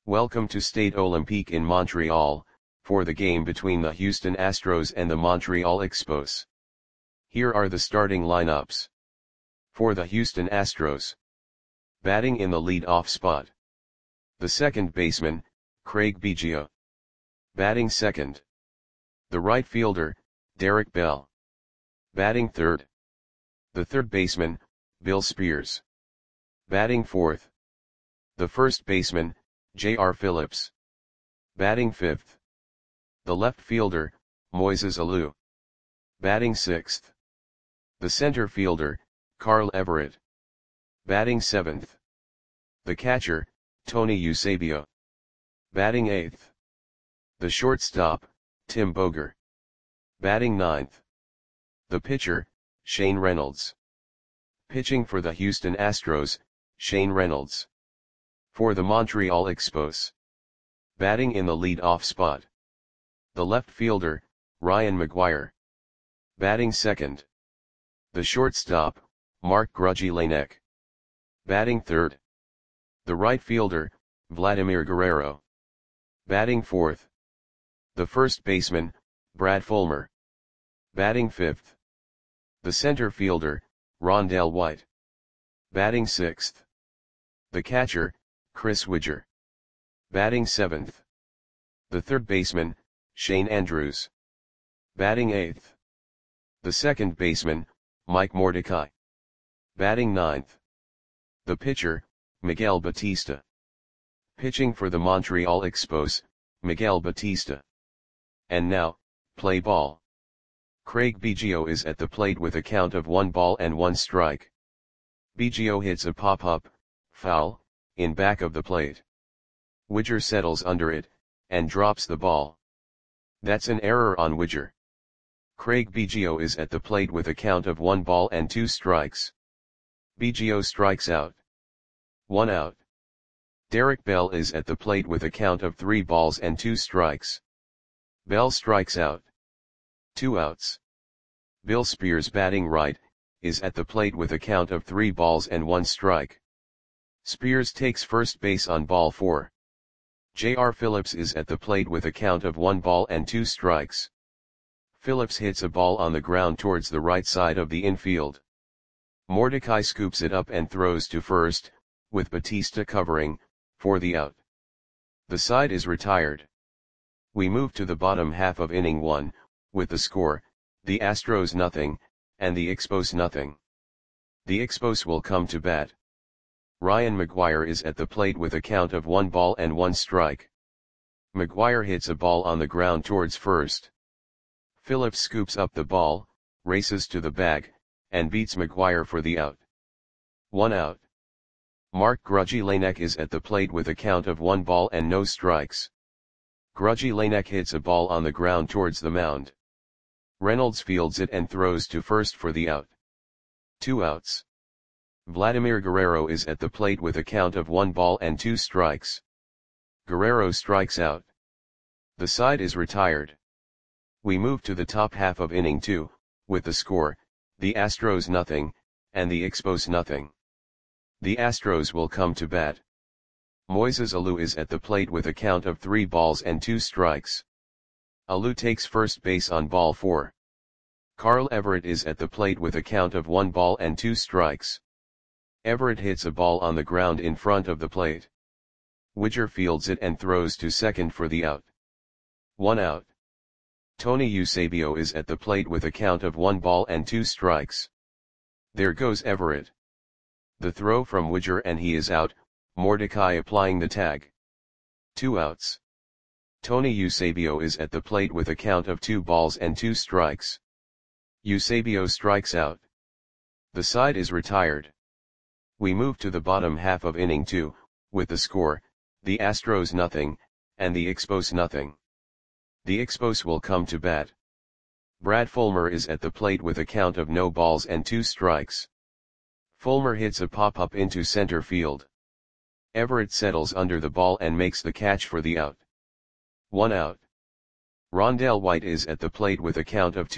Welcome to Stade Olympique in Montreal, for the game between the Houston Astros and the Montreal Expos. Here are the starting lineups. For the Houston Astros. Batting in the lead-off spot. The second baseman, Craig Biggio. Batting second. The right fielder, Derek Bell. Batting third. The third baseman, Bill Spears. Batting fourth. The first baseman, J.R. Phillips. Batting fifth. The left fielder, Moises Alou. Batting sixth. The center fielder, Carl Everett. Batting seventh. The catcher, Tony Eusebio. Batting eighth. The shortstop, Tim Boger. Batting ninth. The pitcher, Shane Reynolds. Pitching for the Houston Astros, Shane Reynolds. For the Montreal Expos. Batting in the lead-off spot. The left fielder, Ryan McGuire. Batting second. The shortstop, Mark Grudzielanek. Batting third. The right fielder, Vladimir Guerrero. Batting fourth. The first baseman, Brad Fulmer. Batting fifth. The center fielder, Rondell White. Batting sixth. The catcher, Chris Widger. Batting seventh. The third baseman, Shane Andrews. Batting eighth. The second baseman, Mike Mordecai. Batting ninth. The pitcher, Miguel Batista. Pitching for the Montreal Expos, Miguel Batista. And now, play ball. Craig Biggio is at the plate with a count of 1-1. Biggio hits a pop-up, foul, in back of the plate. Widger settles under it, and drops the ball. That's an error on Widger. Craig Biggio is at the plate with a count of 1-2. Biggio strikes out. 1 out. Derek Bell is at the plate with a count of 3-2. Bell strikes out. 2 outs. Bill Spears, batting right, is at the plate with a count of 3-1. Spears takes first base on ball 4. J.R. Phillips is at the plate with a count of 1-2. Phillips hits a ball on the ground towards the right side of the infield. Mordecai scoops it up and throws to first, with Batista covering, for the out. The side is retired. We move to the bottom half of inning 1, with the score, the Astros 0, and the Expos 0. The Expos will come to bat. Ryan McGuire is at the plate with a count of 1-1. McGuire hits a ball on the ground towards first. Phillips scoops up the ball, races to the bag, and beats McGuire for the out. 1 out. Mark Grudzielanek is at the plate with a count of 1-0. Grudzielanek hits a ball on the ground towards the mound. Reynolds fields it and throws to first for the out. 2 outs. Vladimir Guerrero is at the plate with a count of 1-2. Guerrero strikes out. The side is retired. We move to the top half of inning 2, with the score, the Astros 0, and the Expos 0. The Astros will come to bat. Moises Alou is at the plate with a count of 3-2. Alou takes first base on ball 4. Carl Everett is at the plate with a count of 1-2. Everett hits a ball on the ground in front of the plate. Widger fields it and throws to second for the out. 1 out. Tony Eusebio is at the plate with a count of 1-2. There goes Everett. The throw from Widger and he is out, Mordecai applying the tag. 2 outs. Tony Eusebio is at the plate with a count of 2-2. Eusebio strikes out. The side is retired. We move to the bottom half of inning 2, with the score, the Astros 0, and the Expos 0. The Expos will come to bat. Brad Fulmer is at the plate with a count of 0-2. Fulmer hits a pop-up into center field. Everett settles under the ball and makes the catch for the out. 1 out. Rondell White is at the plate with a count of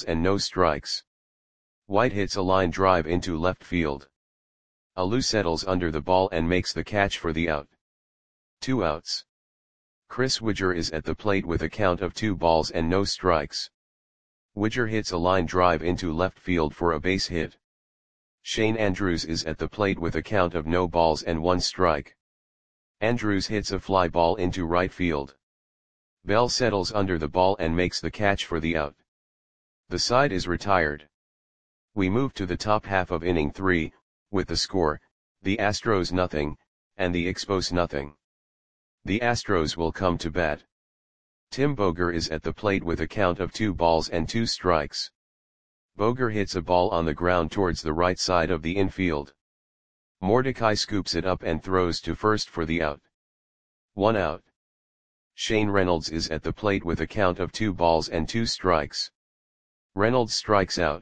2-0. White hits a line drive into left field. Alou settles under the ball and makes the catch for the out. 2 outs. Chris Widger is at the plate with a count of 2 balls and no strikes. Widger hits a line drive into left field for a base hit. Shane Andrews is at the plate with a count of no balls and 1 strike. Andrews hits a fly ball into right field. Bell settles under the ball and makes the catch for the out. The side is retired. We move to the top half of inning 3, with the score, the Astros nothing, and the Expos nothing. The Astros will come to bat. Tim Boger is at the plate with a count of 2 balls and 2 strikes. Boger hits a ball on the ground towards the right side of the infield. Mordecai scoops it up and throws to first for the out. 1 out. Shane Reynolds is at the plate with a count of 2 balls and 2 strikes. Reynolds strikes out.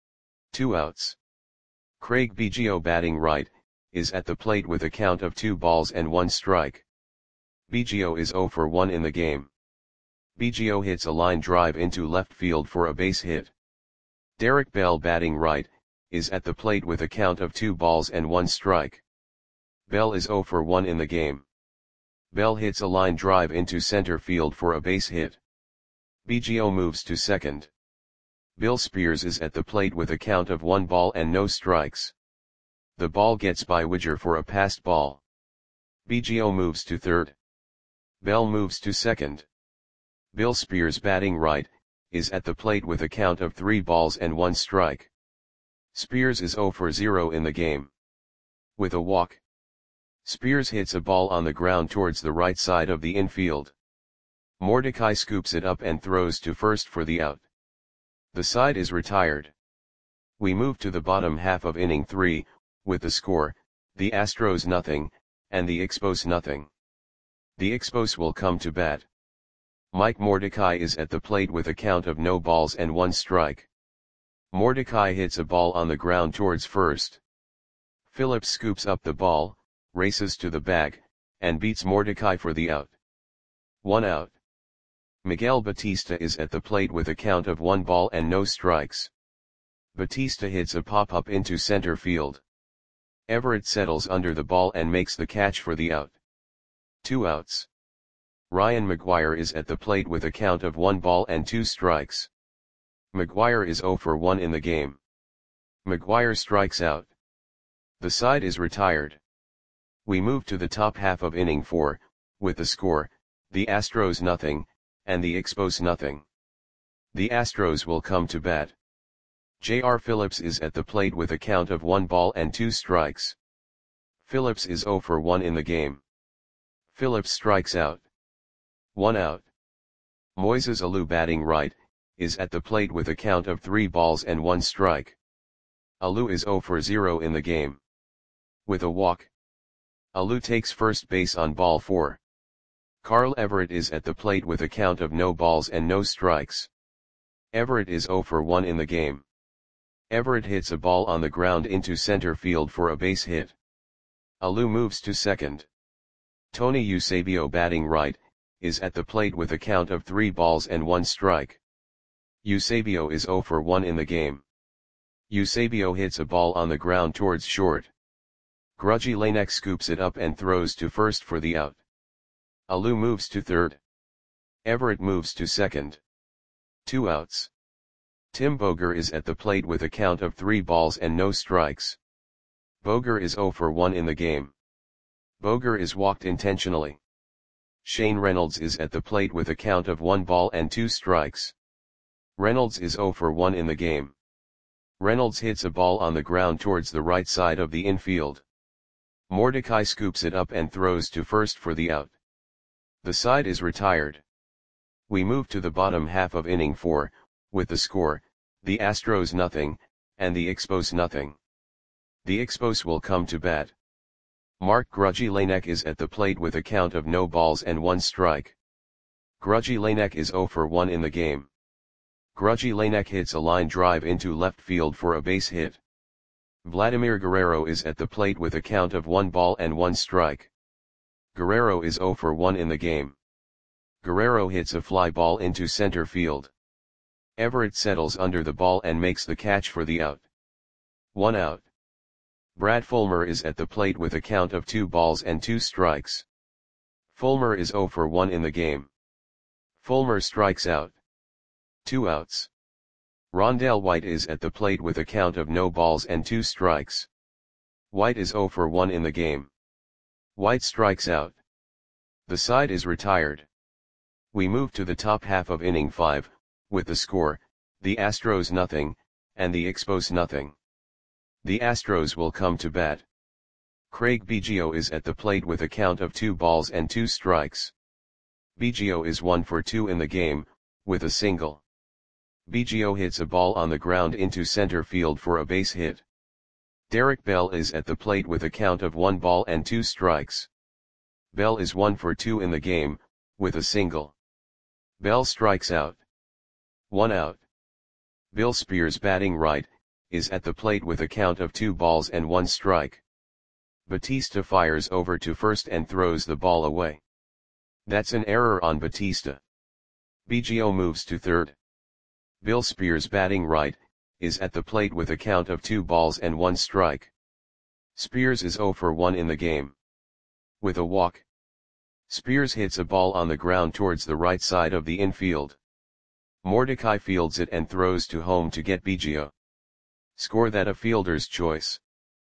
2 outs. Craig Biggio batting right, is at the plate with a count of 2 balls and 1 strike. Biggio is 0 for 1 in the game. Biggio hits a line drive into left field for a base hit. Derek Bell batting right, is at the plate with a count of 2 balls and 1 strike. Bell is 0 for 1 in the game. Bell hits a line drive into center field for a base hit. Biggio moves to second. Bill Spears is at the plate with a count of 1 ball and no strikes. The ball gets by Widger for a passed ball. Biggio moves to third. Bell moves to second. Bill Spears batting right, is at the plate with a count of 3 balls and 1 strike. Spears is 0 for 0 in the game. With a walk. Spears hits a ball on the ground towards the right side of the infield. Mordecai scoops it up and throws to first for the out. The side is retired. We move to the bottom half of inning 3, with the score, the Astros nothing, and the Expos nothing. The Expos will come to bat. Mike Mordecai is at the plate with a count of no balls and 1 strike. Mordecai hits a ball on the ground towards first. Phillips scoops up the ball, races to the bag, and beats Mordecai for the out. 1 out. Miguel Batista is at the plate with a count of 1 ball and no strikes. Batista hits a pop-up into center field. Everett settles under the ball and makes the catch for the out. 2 outs. Ryan McGuire is at the plate with a count of 1 ball and 2 strikes. McGuire is 0 for 1 in the game. McGuire strikes out. The side is retired. We move to the top half of inning 4, with the score, the Astros nothing, and the Expos nothing. The Astros will come to bat. J.R. Phillips is at the plate with a count of 1 ball and 2 strikes. Phillips is 0 for 1 in the game. Phillips strikes out. 1 out. Moises Alou batting right, is at the plate with a count of 3 balls and 1 strike. Alou is 0 for 0 in the game. With a walk. Alou takes first base on ball 4. Carl Everett is at the plate with a count of no balls and no strikes. Everett is 0 for 1 in the game. Everett hits a ball on the ground into center field for a base hit. Alou moves to second. Tony Eusebio batting right, is at the plate with a count of 3 balls and 1 strike. Eusebio is 0 for 1 in the game. Eusebio hits a ball on the ground towards short. Grudgy Lanek scoops it up and throws to first for the out. Alou moves to third. Everett moves to second. 2 outs. Tim Boger is at the plate with a count of 3 balls and no strikes. Boger is 0 for 1 in the game. Boger is walked intentionally. Shane Reynolds is at the plate with a count of 1 ball and 2 strikes. Reynolds is 0 for 1 in the game. Reynolds hits a ball on the ground towards the right side of the infield. Mordecai scoops it up and throws to first for the out. The side is retired. We move to the bottom half of inning 4, with the score, the Astros nothing, and the Expos nothing. The Expos will come to bat. Mark Grudgy Lanek is at the plate with a count of no balls and 1 strike. Grudgy Lanek is 0 for 1 in the game. Grudgy Lanek hits a line drive into left field for a base hit. Vladimir Guerrero is at the plate with a count of 1 ball and 1 strike. Guerrero is 0 for 1 in the game. Guerrero hits a fly ball into center field. Everett settles under the ball and makes the catch for the out. 1 out. Brad Fulmer is at the plate with a count of 2 balls and 2 strikes. Fulmer is 0 for 1 in the game. Fulmer strikes out. 2 outs. Rondell White is at the plate with a count of no balls and 2 strikes. White is 0 for 1 in the game. White strikes out. The side is retired. We move to the top half of inning 5, with the score, the Astros nothing, and the Expos nothing. The Astros will come to bat. Craig Biggio is at the plate with a count of 2 balls and 2 strikes. Biggio is 1 for 2 in the game, with a single. Biggio hits a ball on the ground into center field for a base hit. Derek Bell is at the plate with a count of 1 ball and 2 strikes. Bell is 1 for 2 in the game, with a single. Bell strikes out. 1 out. Bill Spears, batting right, is at the plate with a count of 2 balls and 1 strike. Batista fires over to first and throws the ball away. That's an error on Batista. Biggio moves to third. Bill Spears, batting right, is at the plate with a count of 2 balls and 1 strike. Spears is 0 for 1 in the game. With a walk. Spears hits a ball on the ground towards the right side of the infield. Mordecai fields it and throws to home to get Biggio. Score that a fielder's choice.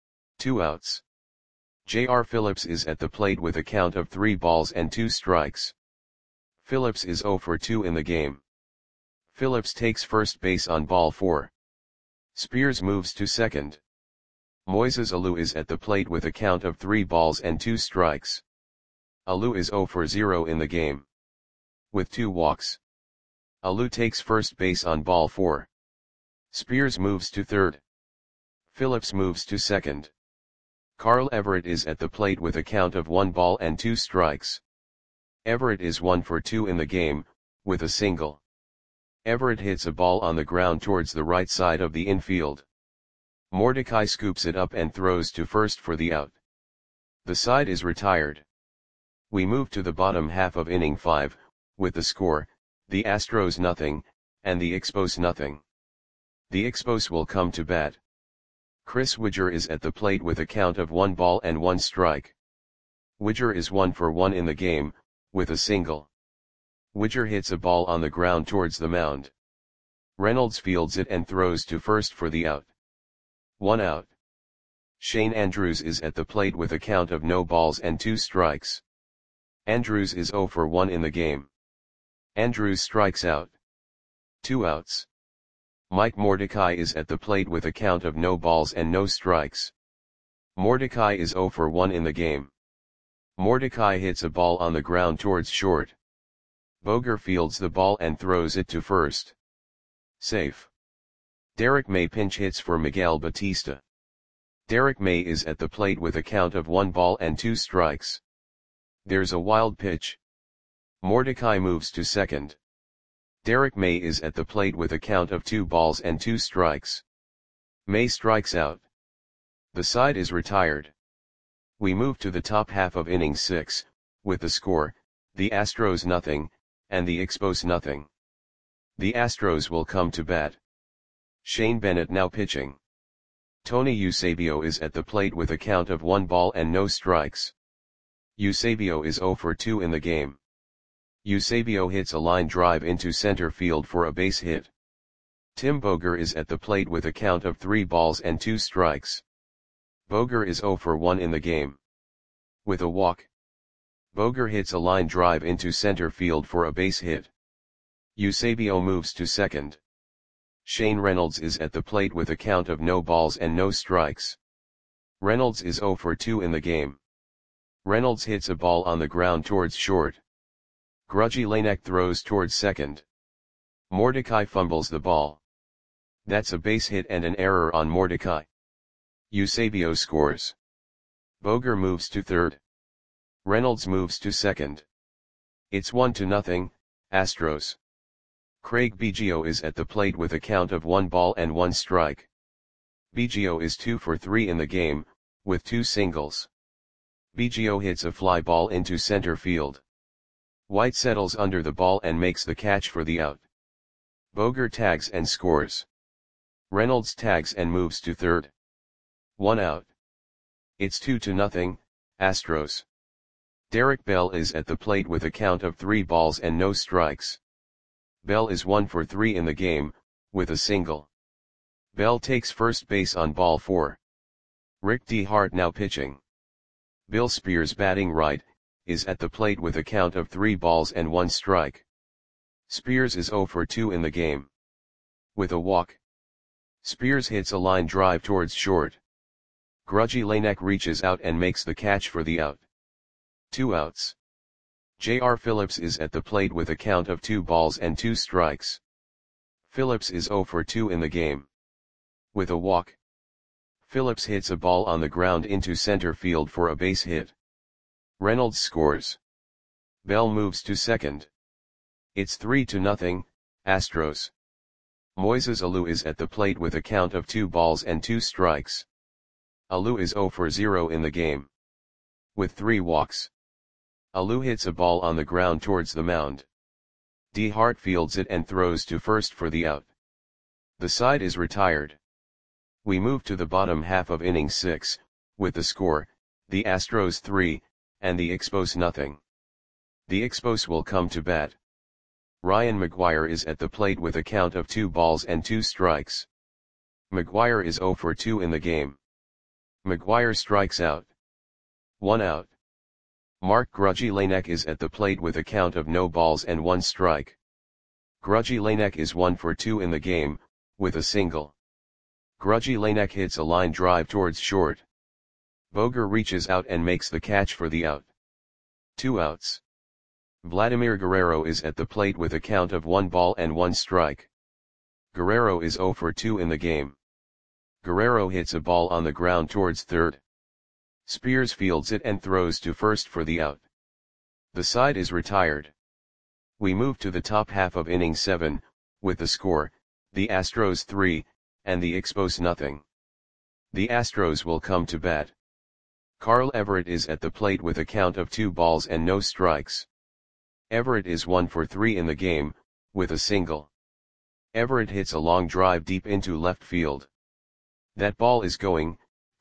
2 outs. J.R. Phillips is at the plate with a count of 3 balls and 2 strikes. Phillips is 0 for 2 in the game. Phillips takes first base on ball 4. Spears moves to second. Moises Alou is at the plate with a count of 3 balls and 2 strikes. Alou is 0 for 0 in the game. With 2 walks. Alou takes first base on ball 4. Spears moves to third. Phillips moves to second. Carl Everett is at the plate with a count of 1 ball and 2 strikes. Everett is 1 for 2 in the game, with a single. Everett hits a ball on the ground towards the right side of the infield. Mordecai scoops it up and throws to first for the out. The side is retired. We move to the bottom half of inning 5, with the score, the Astros nothing, and the Expos nothing. The Expos will come to bat. Chris Widger is at the plate with a count of 1 ball and 1 strike. Widger is 1 for 1 in the game, with a single. Widger hits a ball on the ground towards the mound. Reynolds fields it and throws to first for the out. 1 out. Shane Andrews is at the plate with a count of no balls and 2 strikes. Andrews is 0 for 1 in the game. Andrews strikes out. 2 outs. Mike Mordecai is at the plate with a count of no balls and no strikes. Mordecai is 0 for 1 in the game. Mordecai hits a ball on the ground towards short. Boger fields the ball and throws it to first. Safe. Derek May pinch hits for Miguel Batista. Derek May is at the plate with a count of 1 ball and 2 strikes. There's a wild pitch. Mordecai moves to second. Derek May is at the plate with a count of 2 balls and 2 strikes. May strikes out. The side is retired. We move to the top half of inning 6, with the score, the Astros nothing, and the Expos nothing. The Astros will come to bat. Shane Bennett now pitching. Tony Eusebio is at the plate with a count of 1 ball and no strikes. Eusebio is 0 for 2 in the game. Eusebio hits a line drive into center field for a base hit. Tim Boger is at the plate with a count of 3 balls and 2 strikes. Boger is 0 for 1 in the game. With a walk. Boger hits a line drive into center field for a base hit. Eusebio moves to second. Shane Reynolds is at the plate with a count of no balls and no strikes. Reynolds is 0 for 2 in the game. Reynolds hits a ball on the ground towards short. Grudgy Lanek throws towards second. Mordecai fumbles the ball. That's a base hit and an error on Mordecai. Eusebio scores. Boger moves to third. Reynolds moves to second. It's 1-0, Astros. Craig Biggio is at the plate with a count of 1 ball and 1 strike. Biggio is 2 for 3 in the game, with 2 singles. Biggio hits a fly ball into center field. White settles under the ball and makes the catch for the out. Boger tags and scores. Reynolds tags and moves to third. 1 out. It's 2-0, Astros. Derek Bell is at the plate with a count of 3 balls and no strikes. Bell is 1 for 3 in the game, with a single. Bell takes first base on ball 4. Rick DeHart now pitching. Bill Spears batting right, is at the plate with a count of 3 balls and 1 strike. Spears is 0 for 2 in the game. With a walk. Spears hits a line drive towards short. Grudgy Lanek reaches out and makes the catch for the out. 2 outs. J.R. Phillips is at the plate with a count of 2 balls and 2 strikes. Phillips is 0 for 2 in the game. With a walk. Phillips hits a ball on the ground into center field for a base hit. Reynolds scores. Bell moves to second. It's 3-0, Astros. Moises Alou is at the plate with a count of 2 balls and 2 strikes. Alou is 0 for 0 in the game. With 3 walks. Alou hits a ball on the ground towards the mound. DeHart fields it and throws to first for the out. The side is retired. We move to the bottom half of inning 6, with the score, the Astros 3, and the Expos nothing. The Expos will come to bat. Ryan McGuire is at the plate with a count of 2 balls and 2 strikes. McGuire is 0 for 2 in the game. McGuire strikes out. 1 out. Mark Grudgy Lanek is at the plate with a count of no balls and 1 strike. Grudgy Lanek is 1 for 2 in the game, with a single. Grudgy Lanek hits a line drive towards short. Boger reaches out and makes the catch for the out. 2 outs. Vladimir Guerrero is at the plate with a count of 1 ball and 1 strike. Guerrero is 0 for 2 in the game. Guerrero hits a ball on the ground towards third. Spears fields it and throws to first for the out. The side is retired. We move to the top half of inning 7, with the score, the Astros 3, and the Expos nothing. The Astros will come to bat. Carl Everett is at the plate with a count of 2 balls and no strikes. Everett is 1 for 3 in the game, with a single. Everett hits a long drive deep into left field. That ball is going,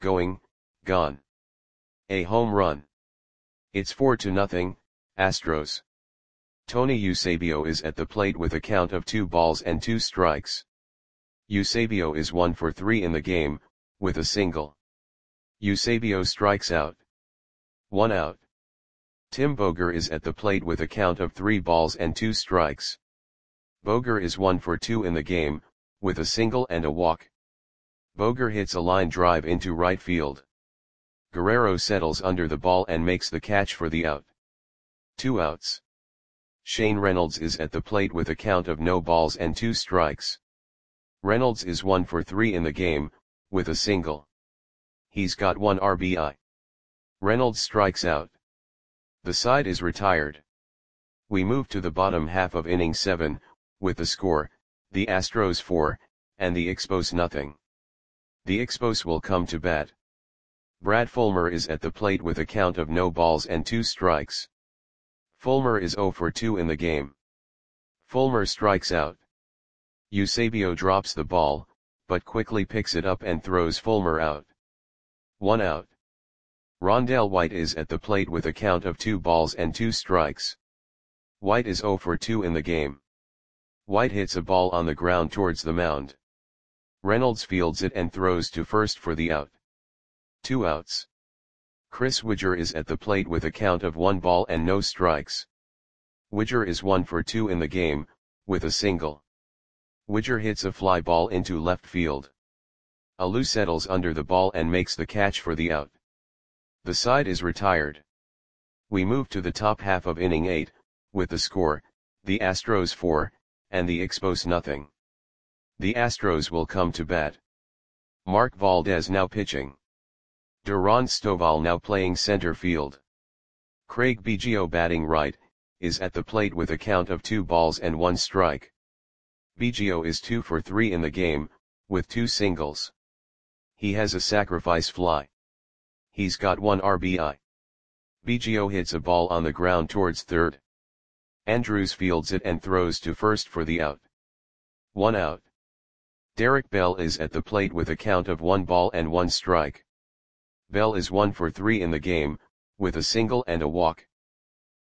gone. A home run. It's 4-0, Astros. Tony Eusebio is at the plate with a count of 2 balls and 2 strikes. Eusebio is 1 for 3 in the game, with a single. Eusebio strikes out. 1 out. Tim Boger is at the plate with a count of 3 balls and 2 strikes. Boger is 1 for 2 in the game, with a single and a walk. Boger hits a line drive into right field. Guerrero settles under the ball and makes the catch for the out. 2 outs. Shane Reynolds is at the plate with a count of no balls and 2 strikes. Reynolds is 1 for 3 in the game, with a single. He's got 1 RBI. Reynolds strikes out. The side is retired. We move to the bottom half of inning 7, with the score, the Astros 4, and the Expos nothing. The Expos will come to bat. Brad Fulmer is at the plate with a count of no balls and 2 strikes. Fulmer is 0 for 2 in the game. Fulmer strikes out. Eusebio drops the ball, but quickly picks it up and throws Fulmer out. 1 out. Rondell White is at the plate with a count of 2 balls and 2 strikes. White is 0 for 2 in the game. White hits a ball on the ground towards the mound. Reynolds fields it and throws to first for the out. 2 outs. Chris Widger is at the plate with a count of 1 ball and no strikes. Widger is 1 for 2 in the game, with a single. Widger hits a fly ball into left field. Alou settles under the ball and makes the catch for the out. The side is retired. We move to the top half of inning 8, with the score, the Astros 4, and the Expos nothing. The Astros will come to bat. Mark Valdez now pitching. Duran Stovall now playing center field. Craig Biggio batting right, is at the plate with a count of 2 balls and 1 strike. Biggio is 2 for 3 in the game, with 2 singles. He has a sacrifice fly. He's got 1 RBI. Biggio hits a ball on the ground towards third. Andrews fields it and throws to first for the out. 1 out. Derek Bell is at the plate with a count of 1 ball and 1 strike. Bell is 1 for 3 in the game, with a single and a walk.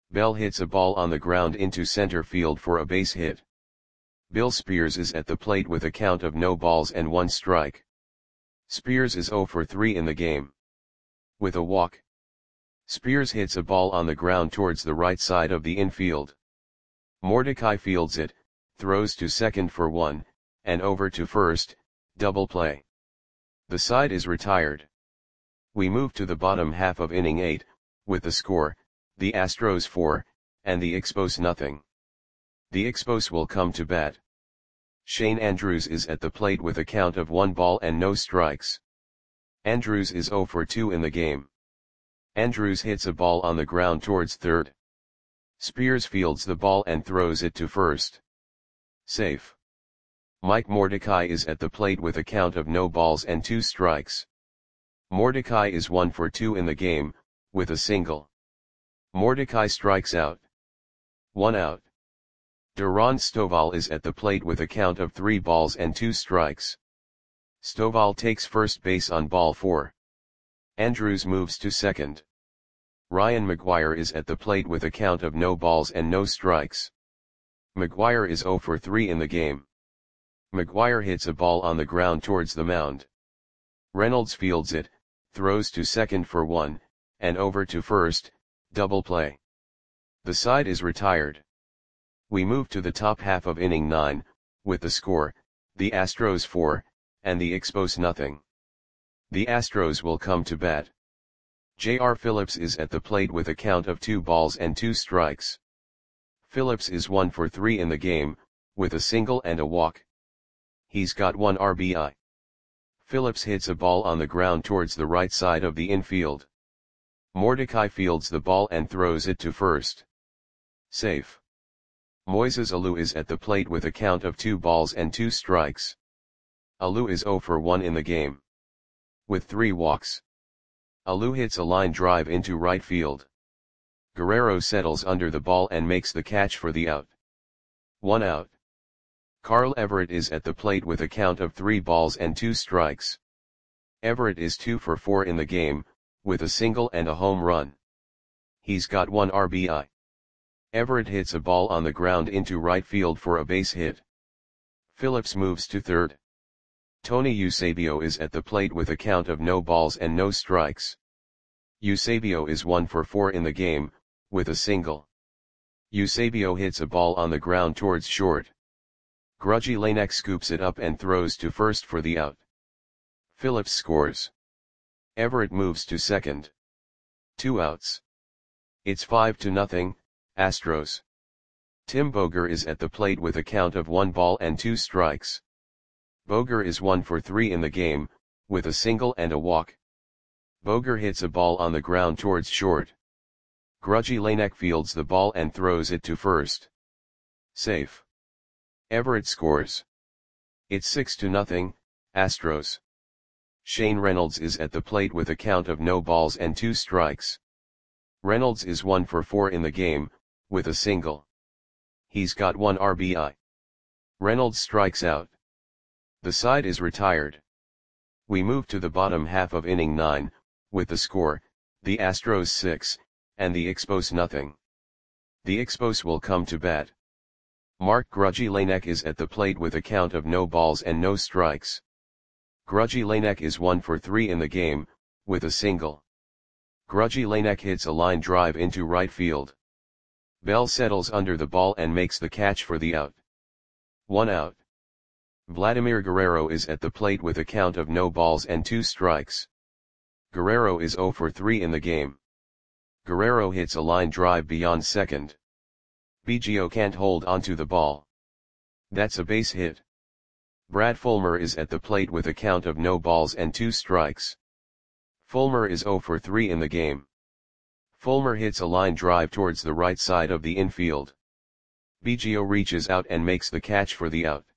Bell hits a ball on the ground into center field for a base hit. Bill Spears is at the plate with a count of no balls and 1 strike. Spears is 0 for 3 in the game. With a walk. Spears hits a ball on the ground towards the right side of the infield. Mordecai fields it, throws to second for 1, and over to first, double play. The side is retired. We move to the bottom half of inning 8, with the score, the Astros 4, and the Expos nothing. The Expos will come to bat. Shane Andrews is at the plate with a count of 1 ball and no strikes. Andrews is 0 for 2 in the game. Andrews hits a ball on the ground towards third. Spears fields the ball and throws it to first. Safe. Mike Mordecai is at the plate with a count of no balls and 2 strikes. Mordecai is 1 for 2 in the game, with a single. Mordecai strikes out. 1 out. Duran Stovall is at the plate with a count of 3 balls and 2 strikes. Stovall takes first base on ball 4. Andrews moves to second. Ryan McGuire is at the plate with a count of no balls and no strikes. McGuire is 0 for 3 in the game. McGuire hits a ball on the ground towards the mound. Reynolds fields it, throws to second for 1, and over to first, double play. The side is retired. We move to the top half of inning 9, with the score, the Astros 4, and the Expos nothing. The Astros will come to bat. J.R. Phillips is at the plate with a count of 2 balls and 2 strikes. Phillips is 1 for 3 in the game, with a single and a walk. He's got 1 RBI. Phillips hits a ball on the ground towards the right side of the infield. Mordecai fields the ball and throws it to first. Safe. Moises Alou is at the plate with a count of 2 balls and 2 strikes. Alou is 0 for 1 in the game. With 3 walks. Alou hits a line drive into right field. Guerrero settles under the ball and makes the catch for the out. 1 out. Carl Everett is at the plate with a count of 3 balls and 2 strikes. Everett is 2 for 4 in the game, with a single and a home run. He's got 1 RBI. Everett hits a ball on the ground into right field for a base hit. Phillips moves to third. Tony Eusebio is at the plate with a count of no balls and no strikes. Eusebio is 1 for 4 in the game, with a single. Eusebio hits a ball on the ground towards short. Grudgy Lanek scoops it up and throws to first for the out. Phillips scores. Everett moves to second. 2 outs. It's 5-0, Astros. Tim Boger is at the plate with a count of 1 ball and 2 strikes. Boger is 1 for 3 in the game, with a single and a walk. Boger hits a ball on the ground towards short. Grudgy Lanek fields the ball and throws it to first. Safe. Everett scores. It's 6-0, Astros. Shane Reynolds is at the plate with a count of no balls and 2 strikes. Reynolds is 1 for 4 in the game, with a single. He's got 1 RBI. Reynolds strikes out. The side is retired. We move to the bottom half of inning 9, with the score, the Astros 6, and the Expos nothing. The Expos will come to bat. Mark Grudgy Lanek is at the plate with a count of no balls and no strikes. Grudgy Lanek is 1 for 3 in the game, with a single. Grudgy Lanek hits a line drive into right field. Bell settles under the ball and makes the catch for the out. 1 out. Vladimir Guerrero is at the plate with a count of no balls and 2 strikes. Guerrero is 0 for 3 in the game. Guerrero hits a line drive beyond second. Biggio can't hold onto the ball. That's a base hit. Brad Fulmer is at the plate with a count of no balls and 2 strikes. Fulmer is 0 for 3 in the game. Fulmer hits a line drive towards the right side of the infield. Biggio reaches out and makes the catch for the out.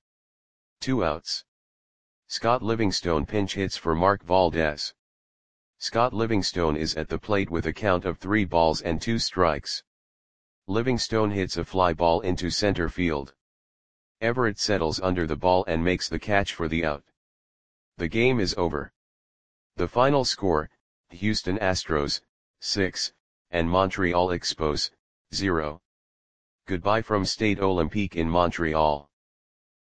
2 outs. Scott Livingstone pinch hits for Mark Valdez. Scott Livingstone is at the plate with a count of 3 balls and 2 strikes. Livingstone hits a fly ball into center field. Everett settles under the ball and makes the catch for the out. The game is over. The final score, Houston Astros, 6, and Montreal Expos, 0. Goodbye from Stade Olympique in Montreal.